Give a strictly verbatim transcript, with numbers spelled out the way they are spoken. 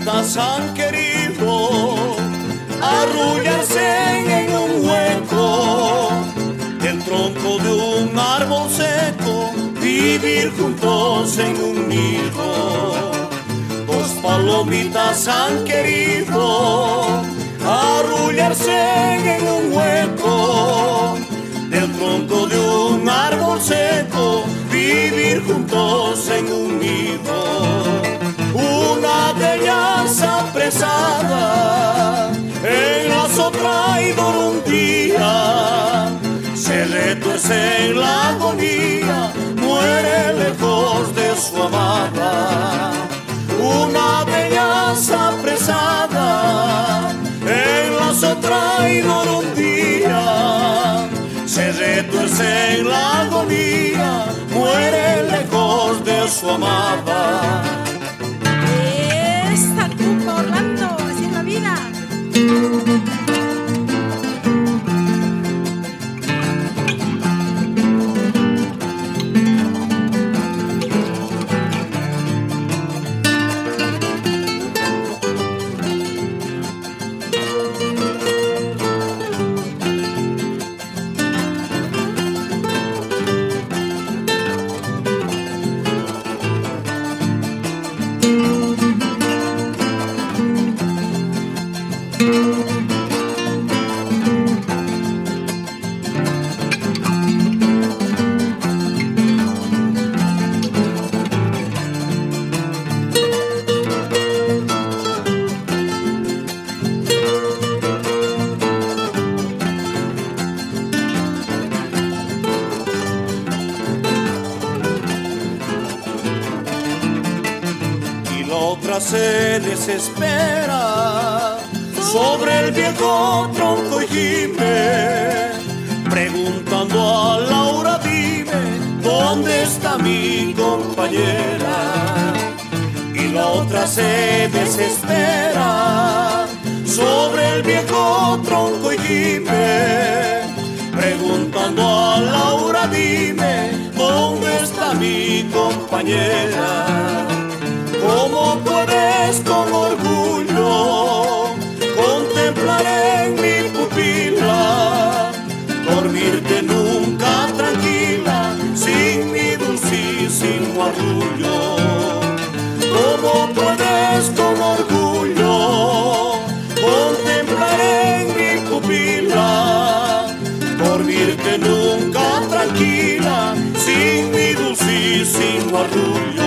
palomitas han querido arrullarse en un hueco del tronco de un árbol seco, vivir juntos en un nido. Dos palomitas han querido arrullarse en un hueco del tronco de un árbol seco, vivir juntos en un nido. Una de ellas apresada en lazo traidor un día, se le tuerce en la agonía, muere lejos de su amada. Una de ellas apresada en lazo traidor un día, se retuerce en la agonía, muere lejos de su amada. Esta Cupa Orlando, así es la vida. Otra se desespera sobre el viejo tronco y gime, preguntando a Laura, dime, ¿dónde está mi compañera? Y la otra se desespera sobre el viejo tronco y gime, preguntando a Laura, dime, ¿dónde está mi compañera? ¿Cómo puedes con orgullo contemplar en mi pupila, dormirte nunca tranquila, sin mi dulcísimo arrullo? ¿Cómo puedes con orgullo contemplar en mi pupila, dormirte nunca tranquila, sin mi dulcísimo arrullo?